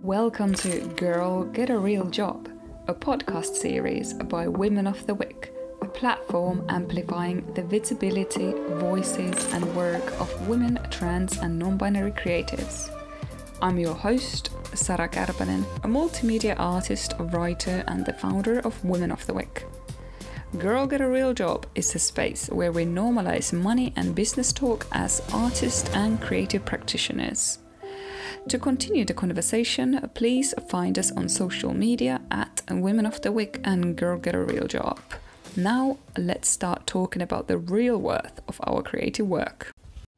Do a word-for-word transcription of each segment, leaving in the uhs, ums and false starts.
Welcome to Girl Get a Real Job, a podcast series by Women of the Week, a platform amplifying the visibility, voices, and work of women, trans, and non-binary creatives. I'm your host, Sara Kärpänen, a multimedia artist, writer, and the founder of Women of the Week. Girl Get a Real Job is a space where we normalize money and business talk as artists and creative practitioners. To continue the conversation, please find us on social media at Women of the Week and Girl Get a Real Job. Now, let's start talking about the real worth of our creative work.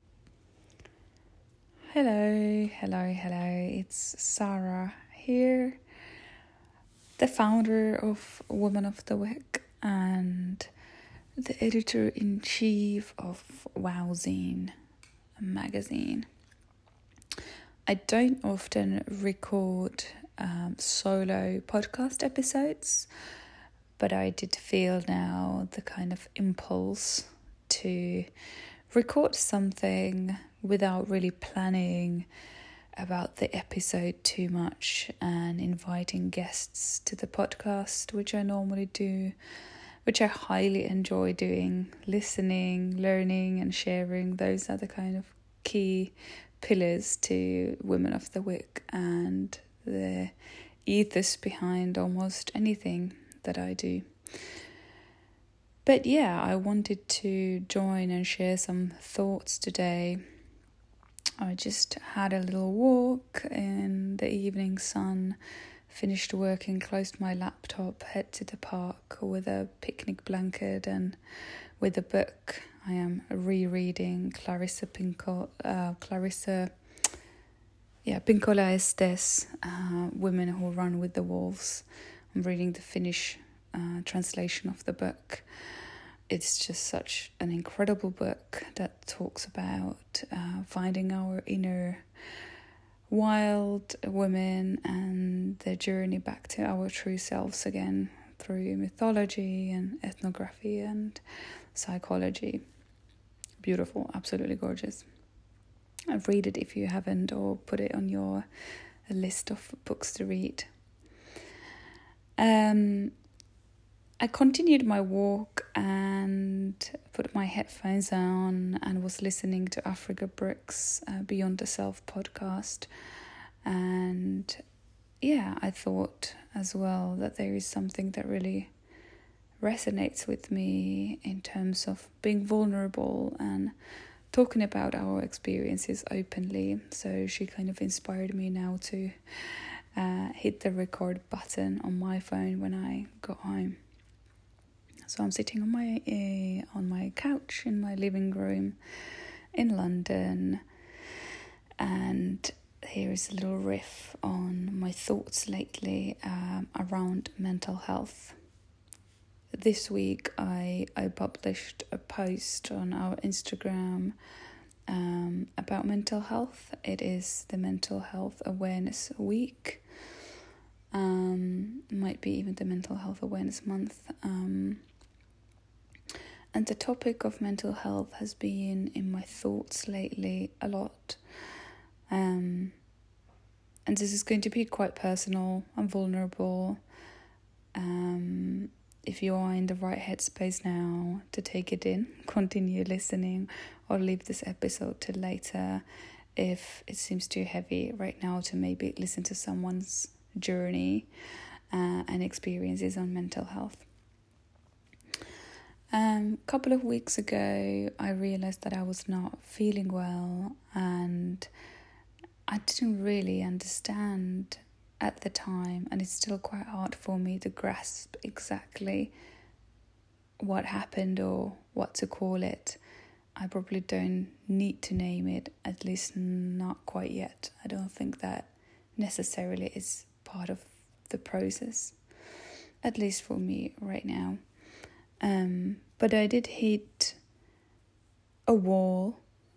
Hello, hello, hello, it's Sara here, the founder of Women of the Week and the editor-in-chief of Wowzine magazine. I don't often record um, solo podcast episodes, but I did feel now the kind of impulse to record something without really planning about the episode too much and inviting guests to the podcast, which I normally do, which I highly enjoy doing, listening, learning and sharing. Those are the kind of key pillars to Women of the Week and the ethos behind almost anything that I do. But yeah, I wanted to join and share some thoughts today. I just had a little walk in the evening sun, finished working, closed my laptop, head to the park with a picnic blanket and with a book. I am rereading Clarissa Pinkola, uh, Clarissa, yeah, Pinkola Estes, uh, Women Who Run with the Wolves. I'm reading the Finnish uh, translation of the book. It's just such an incredible book that talks about uh, finding our inner wild women and their journey back to our true selves again through mythology and ethnography and psychology. Beautiful, absolutely gorgeous. I've read it if you haven't, or put it on your list of books to read. Um, I continued my walk and put my headphones on and was listening to Africa Brooks' uh, Beyond the Self podcast. And yeah, I thought as well that there is something that really resonates with me in terms of being vulnerable and talking about our experiences openly. So she kind of inspired me now to uh, hit the record button on my phone when I got home. So I'm sitting on my uh, on my couch in my living room in London, and here is a little riff on my thoughts lately um, around mental health. This week I, I published a post on our Instagram um, about mental health. It is the Mental Health Awareness Week. Um, might be even the Mental Health Awareness Month. Um, and the topic of mental health has been in my thoughts lately a lot. Um, and this is going to be quite personal and vulnerable. Um... If you are in the right headspace now to take it in, continue listening or leave this episode till later if it seems too heavy right now to maybe listen to someone's journey uh, and experiences on mental health. A um, couple of weeks ago, I realized that I was not feeling well and I didn't really understand at the time, and it's still quite hard for me to grasp exactly what happened or what to call it. I probably don't need to name it, at least not quite yet. I don't think that necessarily is part of the process, at least for me right now. Um, but I did hit a wall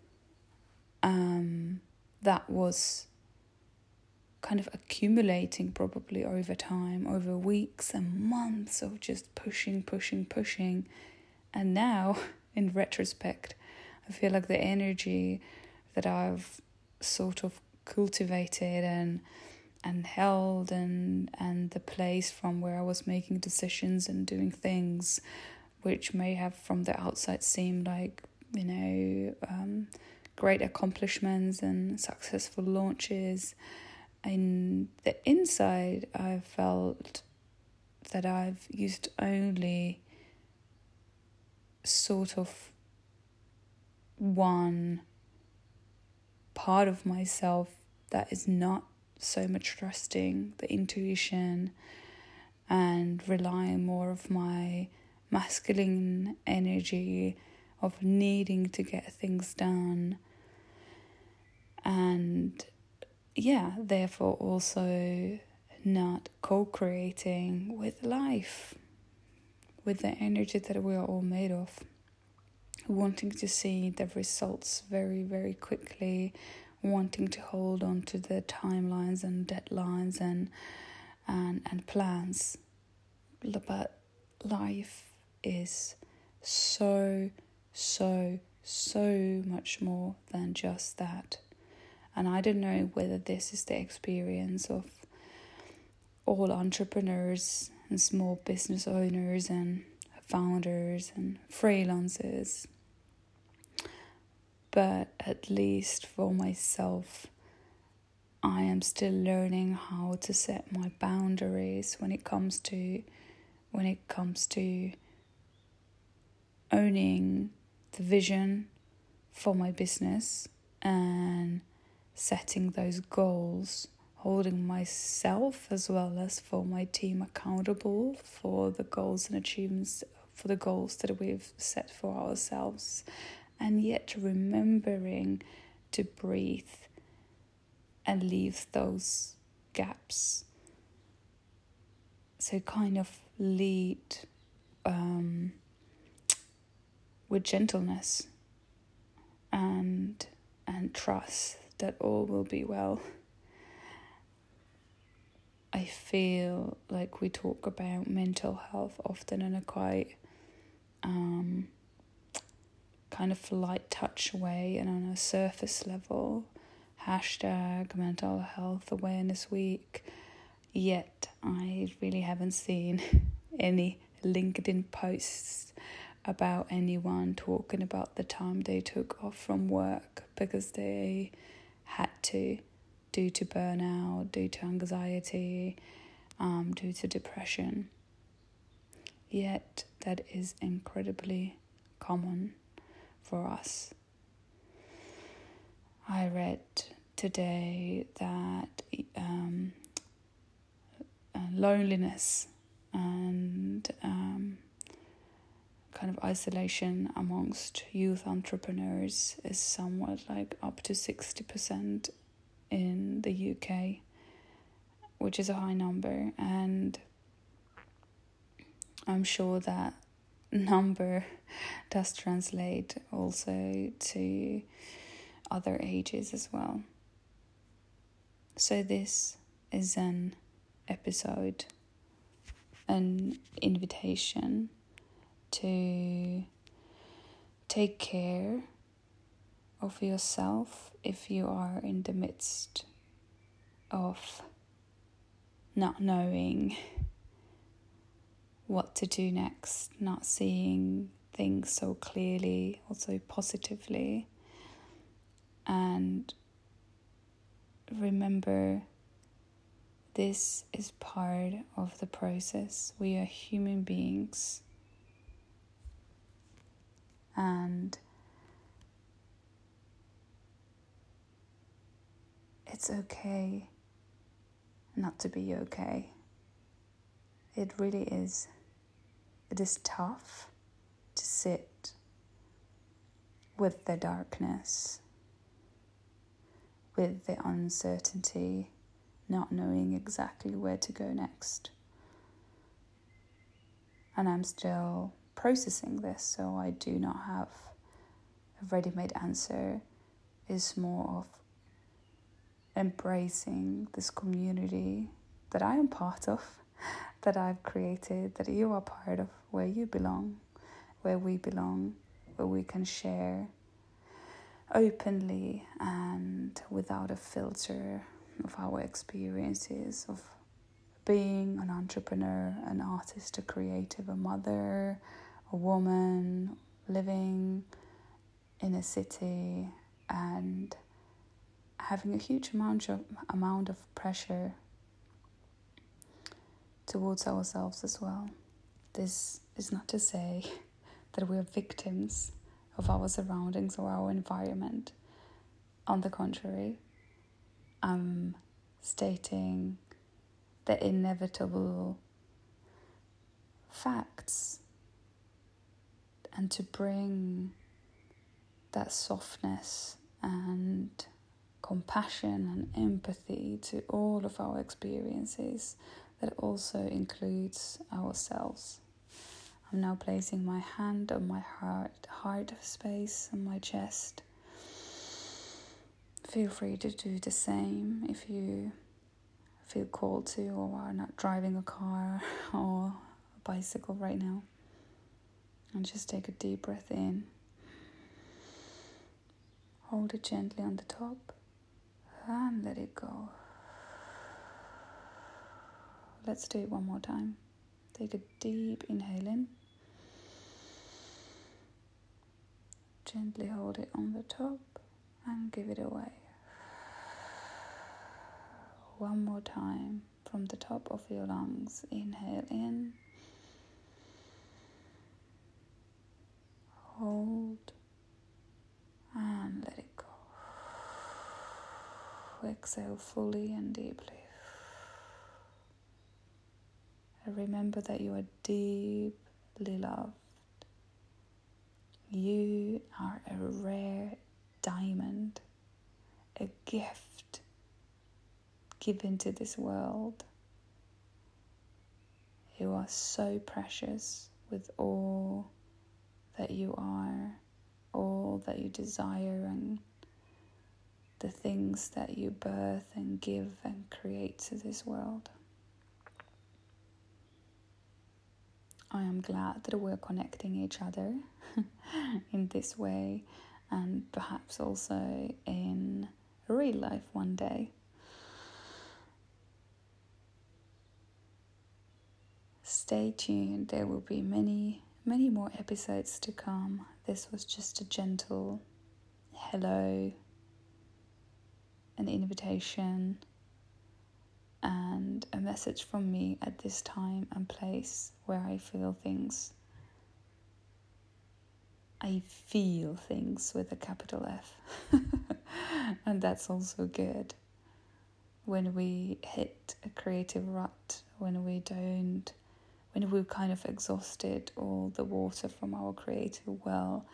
um, that was kind of accumulating probably over time, over weeks and months of just pushing, pushing, pushing. And now, in retrospect, I feel like the energy that I've sort of cultivated and and held, and and the place from where I was making decisions and doing things which may have from the outside seemed like, you know, um, great accomplishments and successful launches. In the inside, I felt that I've used only sort of one part of myself that is not so much trusting the intuition and relying more of my masculine energy of needing to get things done, and yeah, therefore also not co-creating with life, with the energy that we are all made of, wanting to see the results very, very quickly, wanting to hold on to the timelines and deadlines and and, and plans. But life is so, so, so much more than just that. And I don't know whether this is the experience of all entrepreneurs and small business owners and founders and freelancers. But at least for myself, I am still learning how to set my boundaries when it comes to when it comes to owning the vision for my business and setting those goals, holding myself as well as for my team accountable for the goals and achievements, for the goals that we've set for ourselves, and yet remembering to breathe and leave those gaps. So kind of lead um, with gentleness and and trust that all will be well. I feel like we talk about mental health often in a quite um, kind of light touch way and on a surface level. Hashtag Mental Health Awareness Week. Yet I really haven't seen any LinkedIn posts about anyone talking about the time they took off from work because they had to, due to burnout, due to anxiety, um, due to depression. Yet that is incredibly common for us. I read today that um, uh, loneliness and um, kind of isolation amongst youth entrepreneurs is somewhat like up to sixty percent in the U K, which is a high number, and I'm sure that number does translate also to other ages as well. So this is an episode, an invitation to take care of yourself if you are in the midst of not knowing what to do next, not seeing things so clearly, also positively. And remember, this is part of the process. We are human beings. And it's okay not to be okay. It really is. It is tough to sit with the darkness, with the uncertainty, not knowing exactly where to go next. And I'm still processing this, so I do not have a ready-made answer. It's more of embracing this community that I am part of, that I've created, that you are part of, where you belong, where we belong, where we can share openly and without a filter of our experiences of being an entrepreneur, an artist, a creative, a mother, a woman, living in a city and having a huge amount of, amount of pressure towards ourselves as well. This is not to say that we are victims of our surroundings or our environment. On the contrary, I'm stating the inevitable facts and to bring that softness and compassion and empathy to all of our experiences that also includes ourselves. I'm now placing my hand on my heart, heart space on my chest. Feel free to do the same if you feel called to or are not driving a car or a bicycle right now. And just take a deep breath in. Hold it gently on the top and let it go. Let's do it one more time. Take a deep inhale in. Gently hold it on the top and give it away. One more time from the top of your lungs. Inhale in. Hold and let it go. Exhale fully and deeply. And remember that you are deeply loved. You are a rare diamond, a gift given to this world. You are so precious with all that you are, all that you desire, and the things that you birth and give and create to this world. I am glad that we're connecting each other in this way, and perhaps also in real life one day. Stay tuned, there will be many, many more episodes to come. This was just a gentle hello, an invitation, and a message from me at this time and place where I feel things. I feel things with a capital F. And that's also good. When we hit a creative rut, when we don't, when we've kind of exhausted all the water from our creative well,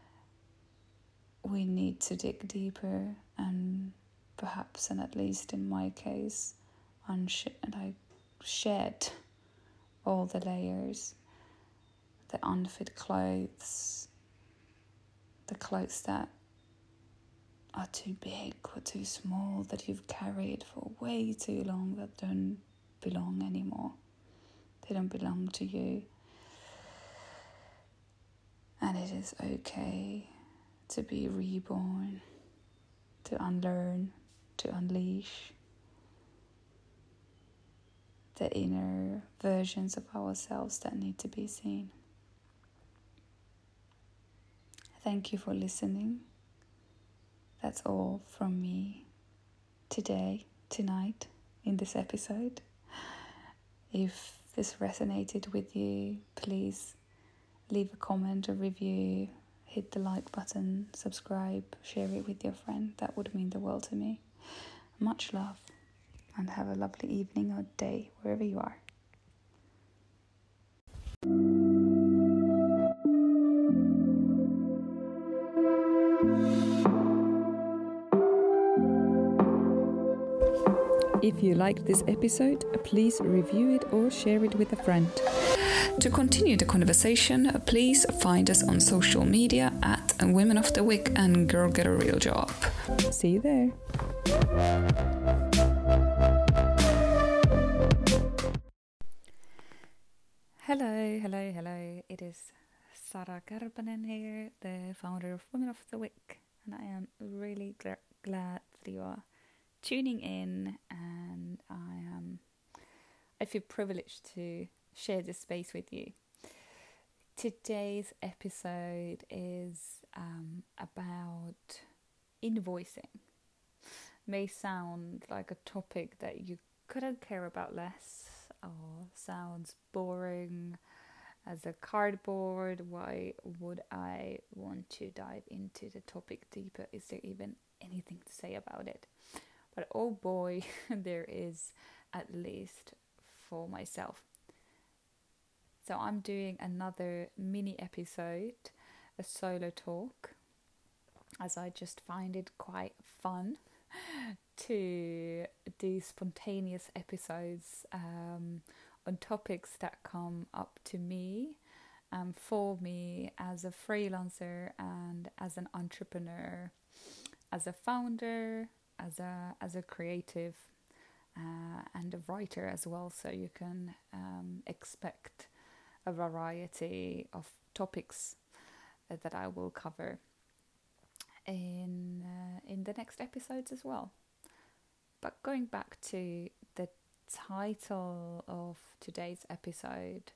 we need to dig deeper and perhaps, and at least in my case, unsh- like shed all the layers, the unfit clothes, the clothes that are too big or too small, that you've carried for way too long, that don't belong anymore. They don't belong to you. And it is okay to be reborn, to unlearn, to unleash the inner versions of ourselves that need to be seen. Thank you for listening. That's all from me today, tonight, in this episode. If this resonated with you, please leave a comment, a review, hit the like button, subscribe, share it with your friend. That would mean the world to me. Much love, and have a lovely evening or day, wherever you are. If you liked this episode, please review it or share it with a friend. To continue the conversation, please find us on social media at Women of the Wick and Girl Get a Real Job. See you there. Hello, hello, hello. It is Sara Karpanen here, the founder of Women of the Wick, and I am really gl- glad that you are tuning in, and I am I feel privileged to share this space with you. Today's episode is um, about invoicing. May sound like a topic that you couldn't care about less, or sounds boring as a cardboard. Why would I want to dive into the topic deeper? Is there even anything to say about it? But oh boy, there is, at least for myself. So I'm doing another mini episode, a solo talk, as I just find it quite fun to do spontaneous episodes um, on topics that come up to me, um, for me as a freelancer and as an entrepreneur, as a founder, as a as a creative, uh, and a writer as well. So you can um, expect a variety of topics uh, that I will cover in uh, in the next episodes as well. But going back to the title of today's episode,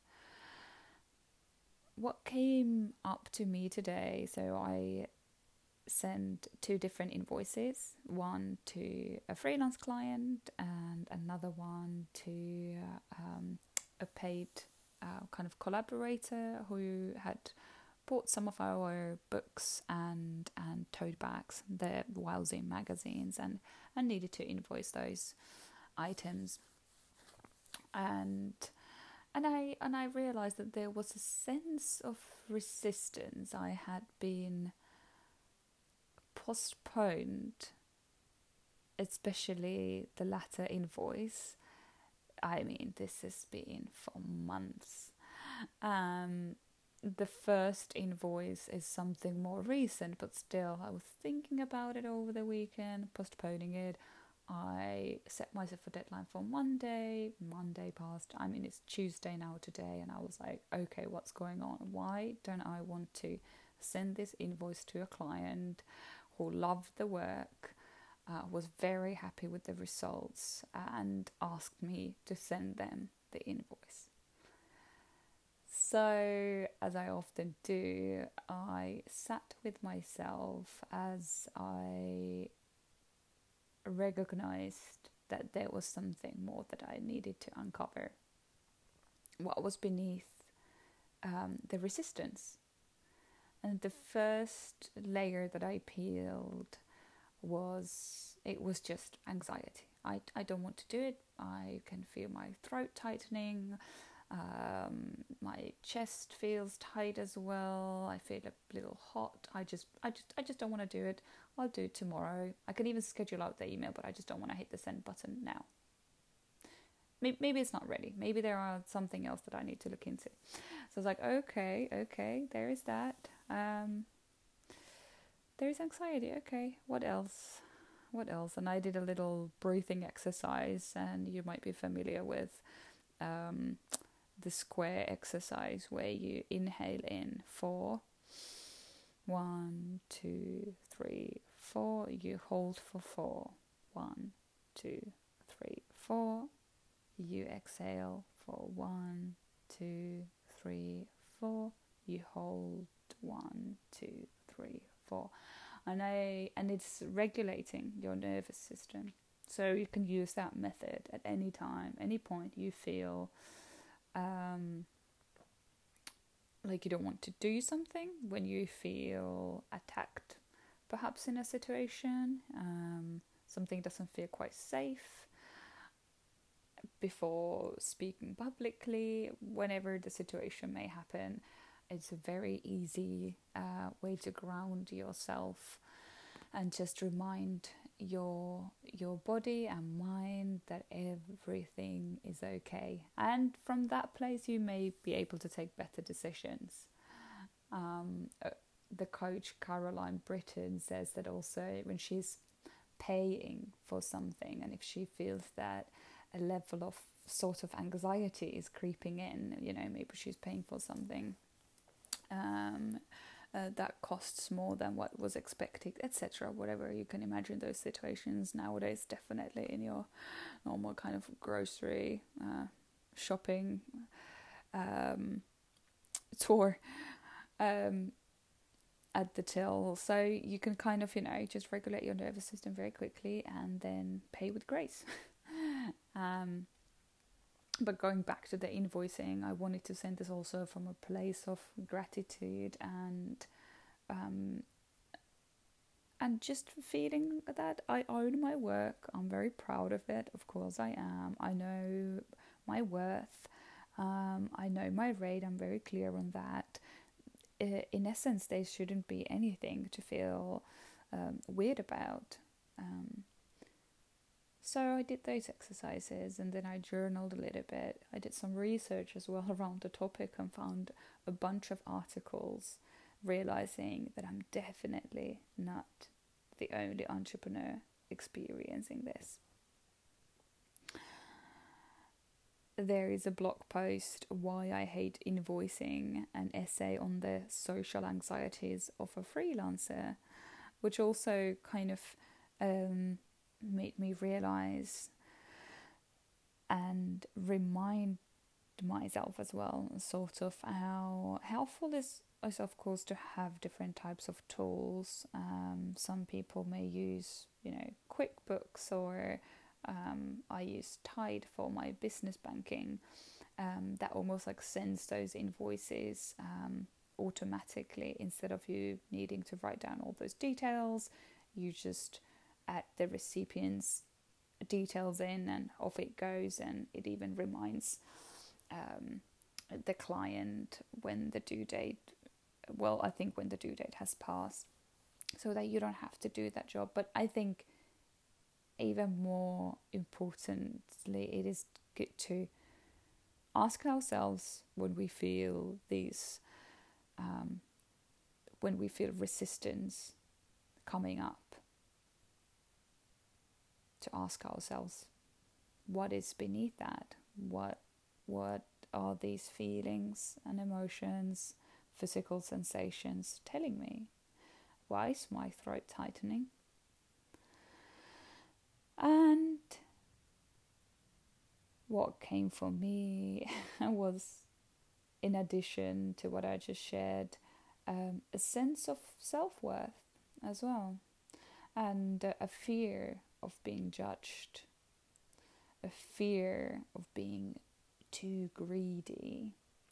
what came up to me today, so I sent two different invoices, one to a freelance client and another one to uh, um, a paid uh, kind of collaborator who had bought some of our books and and tote bags, the Wowzine magazines, and, and needed to invoice those items. And and I and I realized that there was a sense of resistance. I had been postponed, especially the latter invoice. I mean, this has been for months. Um, the first invoice is something more recent, but still, I was thinking about it over the weekend, postponing it. I set myself a deadline for Monday. Monday passed. I mean, it's Tuesday now today, and I was like, okay, what's going on? Why don't I want to send this invoice to a client who loved the work, uh, was very happy with the results, and asked me to send them the invoice? So, as I often do, I sat with myself as I recognized that there was something more that I needed to uncover. What was beneath um, the resistance? And the first layer that I peeled was, it was just anxiety. I, I don't want to do it. I can feel my throat tightening. Um, my chest feels tight as well. I feel a little hot. I just, I just, I just don't want to do it. I'll do it tomorrow. I can even schedule out the email, but I just don't want to hit the send button now. Maybe, maybe it's not ready. Maybe there are something else that I need to look into. So I was like, okay, okay, there is that. Um, there's anxiety. Okay, what else? What else? And I did a little breathing exercise, and you might be familiar with um, the square exercise where you inhale in for one, two, three, four. You hold for four. One, two, three, four. You exhale for one, two, three, four. You hold one, two, three, four. And I and it's regulating your nervous system. So you can use that method at any time, any point you feel um, like you don't want to do something, when you feel attacked, perhaps in a situation, um, something doesn't feel quite safe, before speaking publicly, whenever the situation may happen. It's a very easy uh, way to ground yourself and just remind your your body and mind that everything is okay. And from that place, you may be able to take better decisions. Um, uh, the coach Caroline Britton says that also when she's paying for something, and if she feels that a level of sort of anxiety is creeping in, you know, maybe she's paying for something um, uh, that costs more than what was expected, et cetera. Whatever you can imagine those situations nowadays, definitely in your normal kind of grocery uh, shopping um, tour um, at the till. So you can kind of, you know, just regulate your nervous system very quickly and then pay with grace. um, But going back to the invoicing, I wanted to send this also from a place of gratitude and um, and just feeling that I own my work. I'm very proud of it. Of course I am. I know my worth. Um, I know my rate. I'm very clear on that. In essence, there shouldn't be anything to feel um, weird about. Um, So I did those exercises and then I journaled a little bit. I did some research as well around the topic and found a bunch of articles, realizing that I'm definitely not the only entrepreneur experiencing this. There is a blog post, Why I Hate Invoicing, an essay on the social anxieties of a freelancer, which also kind of um, made me realize and remind myself as well, sort of how helpful it is, of course, to have different types of tools. Um, some people may use, you know, QuickBooks, or um, I use Tide for my business banking. Um, that almost like sends those invoices um, automatically instead of you needing to write down all those details. You just add the recipient's details in and off it goes, and it even reminds um, the client when the due date, well, I think when the due date has passed, so that you don't have to do that job. But I think even more importantly, it is good to ask ourselves when we feel these, um, when we feel resistance coming up, to ask ourselves, what is beneath that? What what are these feelings and emotions, physical sensations telling me? Why is my throat tightening? And what came for me was, in addition to what I just shared, um, a sense of self-worth as well, and uh, a fear of being judged, a fear of being too greedy.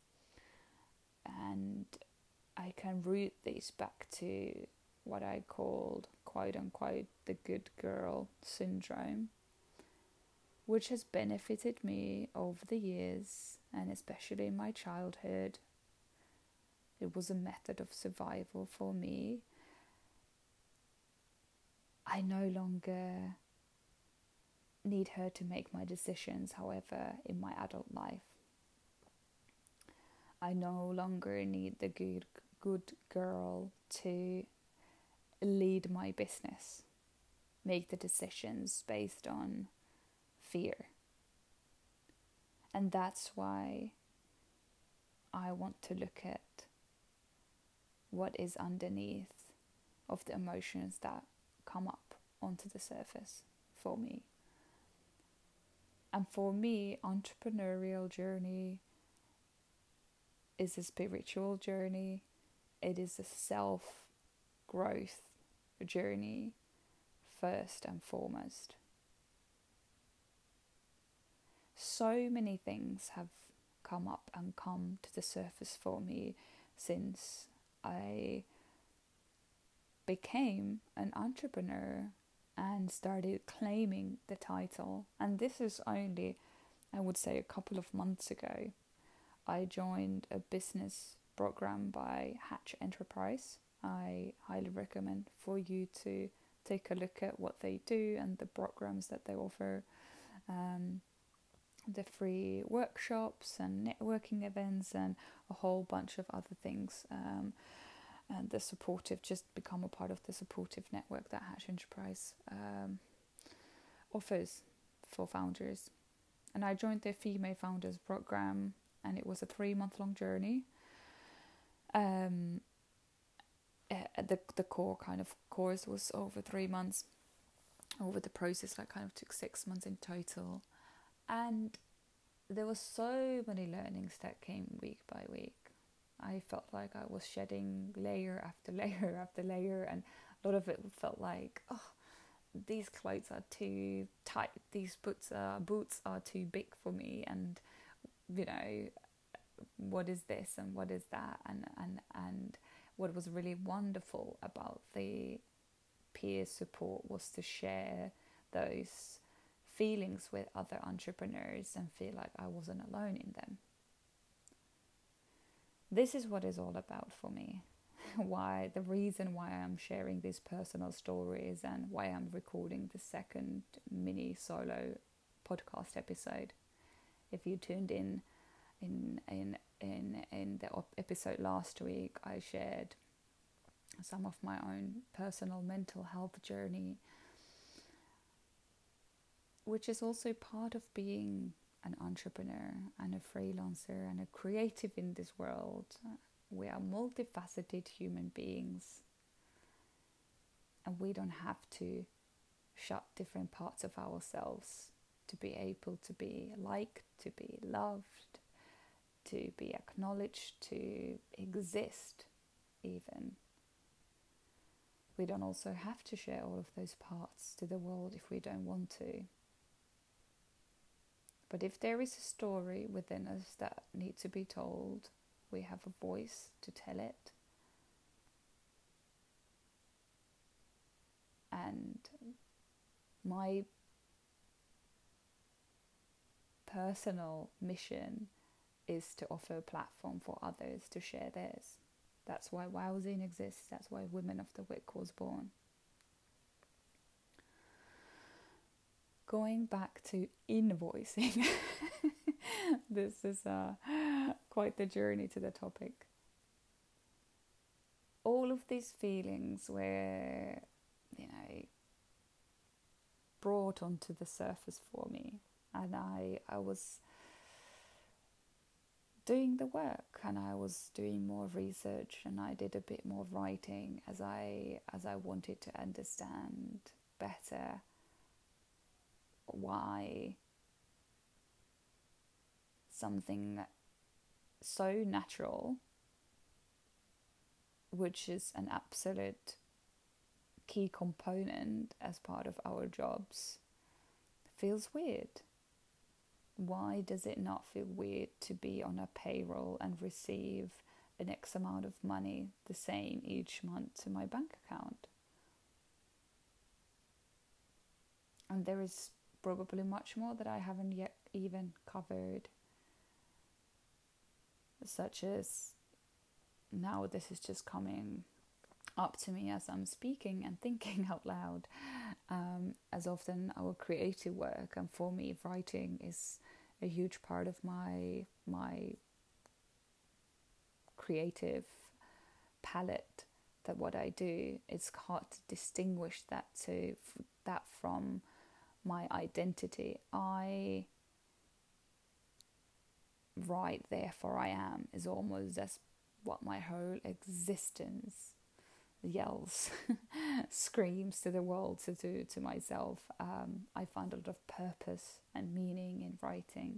And I can root this back to what I called, quote unquote, the good girl syndrome, which has benefited me over the years, and especially in my childhood. It was a method of survival for me. I no longer need her to make my decisions, however, in my adult life. I no longer need the good good girl to lead my business, make the decisions based on fear. And that's why I want to look at what is underneath of the emotions that come up onto the surface for me. And for me, entrepreneurial journey is a spiritual journey. It is a self-growth journey first and foremost. So many things have come up and come to the surface for me since I became an entrepreneur and started claiming the title. And this is only, I would say, a couple of months ago. I joined a business program by Hatch Enterprise. I highly recommend for you to take a look at what they do and the programs that they offer. Um, the free workshops and networking events and a whole bunch of other things. Um, and the supportive, just become a part of the supportive network that Hatch Enterprise um, offers for founders. And I joined their Female Founders program, and it was a three month long journey. Um, uh, the the core kind of course was over three months. Over the process, like kind of took six months in total, and there was so many learnings that came week by week. I felt like I was shedding layer after layer after layer, and a lot of it felt like, oh, these clothes are too tight, these boots are boots are too big for me, and you know, what is this and what is that, and and and what was really wonderful about the peer support was to share those feelings with other entrepreneurs and feel like I wasn't alone in them. This is what it's all about for me. Why the reason why I'm sharing these personal stories and why I'm recording the second mini solo podcast episode. If you tuned in in in in in the episode last week, I shared some of my own personal mental health journey, which is also part of being an entrepreneur and a freelancer and a creative in this world. We are multifaceted human beings, and we don't have to shut different parts of ourselves to be able to be liked, to be loved, to be acknowledged, to exist even. We don't also have to share all of those parts to the world if we don't want to. But if there is a story within us that needs to be told, we have a voice to tell it. And my personal mission is to offer a platform for others to share theirs. That's why Wowzine exists. That's why Women of the Wick was born. Going back to invoicing, this is uh, quite the journey to the topic. All of these feelings were, you know, brought onto the surface for me, and I, I was doing the work, and I was doing more research, and I did a bit more writing as I as I wanted to understand better why something so natural, which is an absolute key component as part of our jobs, feels weird. Why does it not feel weird to be on a payroll and receive an X amount of money, the same each month, to my bank account? And there is probably much more that I haven't yet even covered, such as, now this is just coming up to me as I'm speaking and thinking out loud, um, as often our creative work, and for me writing is a huge part of my my creative palette, that what I do, it's hard to distinguish that to that from my identity. I write, therefore I am, is almost as what my whole existence yells, screams to the world, to, to, to myself. Um, I find a lot of purpose and meaning in writing.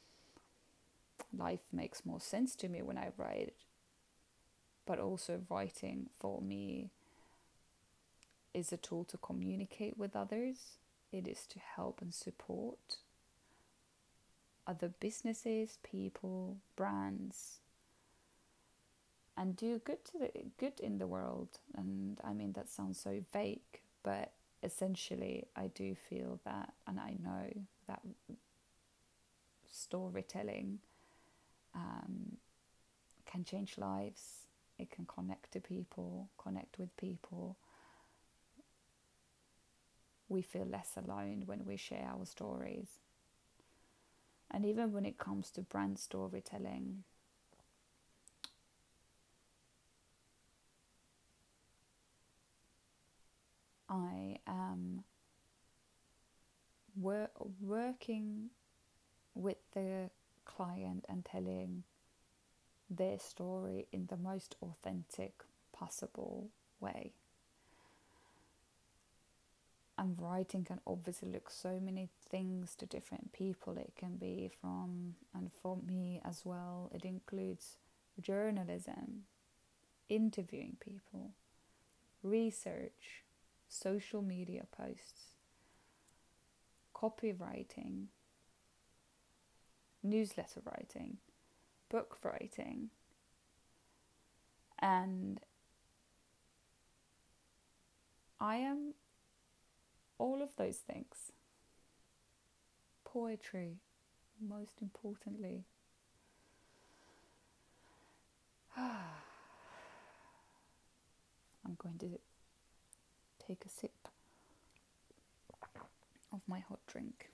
Life makes more sense to me when I write, but also writing for me is a tool to communicate with others. It is to help and support other businesses, people, brands, and do good to the good in the world. And I mean, that sounds so vague, but essentially I do feel that, and I know that storytelling um, can change lives. It can connect to people, connect with people. We feel less alone when we share our stories. And even when it comes to brand storytelling, I am wor- working with the client and telling their story in the most authentic possible way. And writing can obviously look so many things to different people. It can be from, and for me as well, it includes journalism, interviewing people, research, social media posts, copywriting, newsletter writing, book writing, and I am all of those things. Poetry, most importantly. I'm going to take a sip of my hot drink.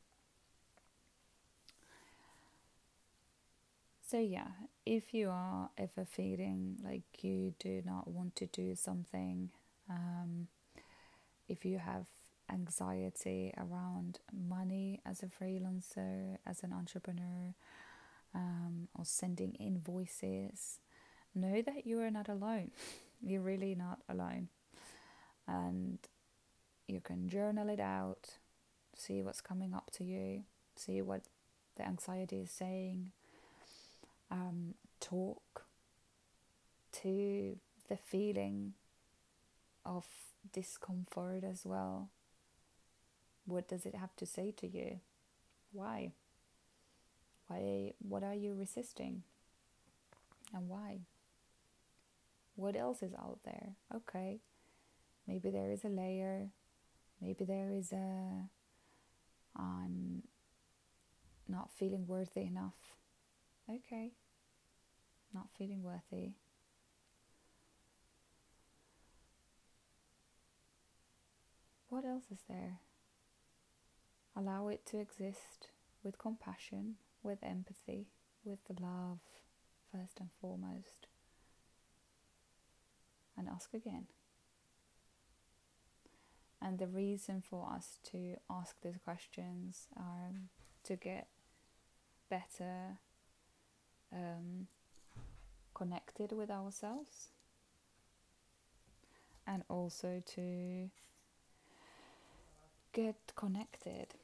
So yeah, if you are ever feeling like you do not want to do something, um, if you have anxiety around money as a freelancer, as an entrepreneur, um, or sending invoices, know that you are not alone. You're really not alone. And you can journal it out, see what's coming up to you, see what the anxiety is saying, um, talk to the feeling of discomfort as well. What does it have to say to you? Why? Why? What are you resisting? And why? What else is out there? Okay, maybe there is a layer. Maybe there is a I'm not feeling worthy enough. Okay, not feeling worthy. What else is there? Allow it to exist with compassion, with empathy, with love, first and foremost. And ask again. And the reason for us to ask these questions are to get better um, connected with ourselves, and also to get connected